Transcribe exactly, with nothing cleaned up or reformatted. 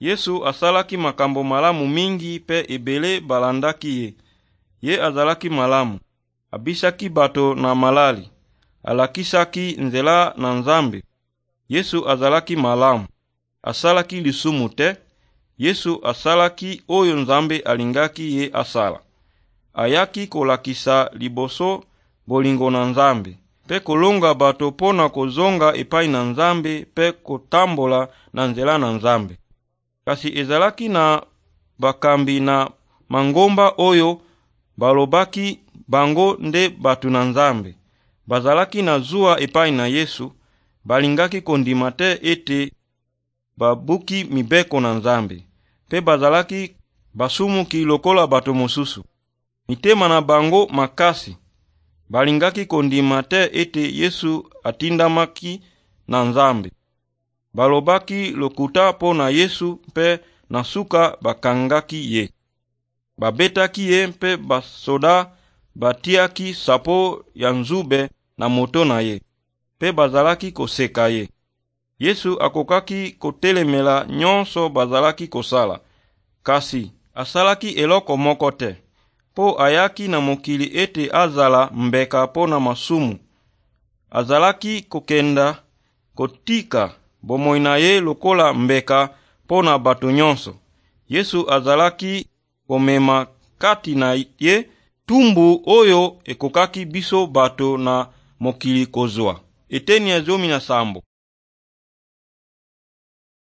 Yesu asalaki makambo malamu mingi pe ebele balandaki ye. Ye azalaki malamu, abisaki bato na malali, alakisaki nzela na Nzambe. Yesu azalaki malamu, asalaki lisumu te. Yesu asalaki oyo Nzambe alingaki ye asala. Ayaki kolakisa liboso bolingo na Nzambe, pe kolonga bato pona kozonga epai na Nzambe pe kotambola na nzela na Nzambe. Kasi ezalaki na bakambi na mangomba oyo balobaki bango nde batu na Nzambe. Bazalaki na zuwa epai na Yesu, balingaki kondima te ete babuki mibeko na Nzambe, pe bazalaki basumuki lokola bato mosusu. Mitema na bango makasi, balingaki kondima te ete Yesu atindamaki na Nzambe. Balobaki lokuta po na Yesu pe na suka bakangaki ye. Babetaki ye pe basoda batiaki sapo ya nzube na moto na ye, pe bazalaki koseka ye. Yesu akokaki kotelemela nyonso bazalaki kosala, kasi asalaki eloko moko te, po ayaki na mokili ete azala mbeka po na masumu. Azalaki kokenda kotika bomoi na ye lokola mbeka po na bato nyonso. Yesu azalaki komema kati na ye tumbu oyo ekokaki biso bato na mokili kozwa. Eteni ya zomi na sambo.